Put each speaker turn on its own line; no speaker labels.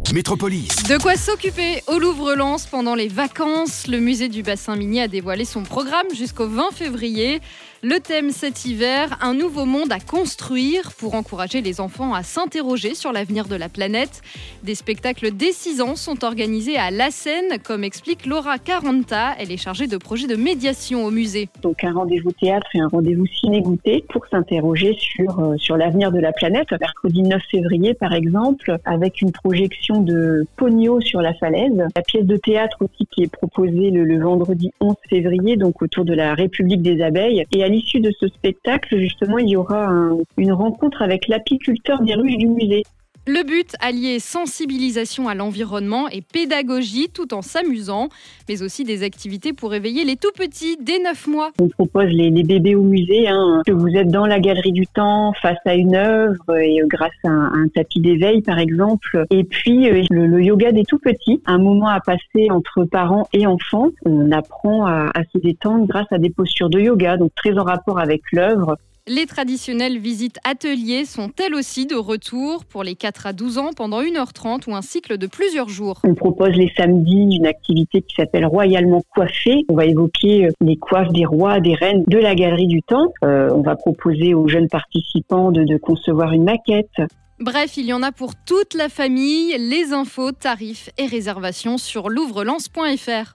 Métropolis.
De quoi s'occuper au Louvre-Lens pendant les vacances. Le musée du bassin minier a dévoilé son programme jusqu'au 20 février. Le thème cet hiver, un nouveau monde à construire pour encourager les enfants à s'interroger sur l'avenir de la planète. Des spectacles dès 6 ans sont organisés à La Seine, comme explique Laura Caranta. Elle est chargée de projets de médiation au musée.
Donc un rendez-vous théâtre et un rendez-vous ciné-goûter pour s'interroger sur l'avenir de la planète. Mercredi 9 février par exemple, avec une projection de Pogno sur la falaise. La pièce de théâtre aussi qui est proposée le vendredi 11 février, donc autour de la République des abeilles. Et à l'issue de ce spectacle, justement, il y aura une rencontre avec l'apiculteur des ruches du musée.
Le but, allier sensibilisation à l'environnement et pédagogie tout en s'amusant, mais aussi des activités pour éveiller les tout-petits dès 9 mois.
On propose les bébés au musée, que vous êtes dans la galerie du temps, face à une œuvre, et grâce à un tapis d'éveil par exemple. Et puis le yoga des tout-petits, un moment à passer entre parents et enfants. On apprend à se détendre grâce à des postures de yoga, donc très en rapport avec l'œuvre.
Les traditionnelles visites ateliers sont elles aussi de retour pour les 4 à 12 ans pendant 1h30 ou un cycle de plusieurs jours.
On propose les samedis une activité qui s'appelle Royalement coiffé. On va évoquer les coiffes des rois, des reines de la galerie du temps. On va proposer aux jeunes participants de concevoir une maquette.
Bref, il y en a pour toute la famille. Les infos, tarifs et réservations sur louvreLens.fr.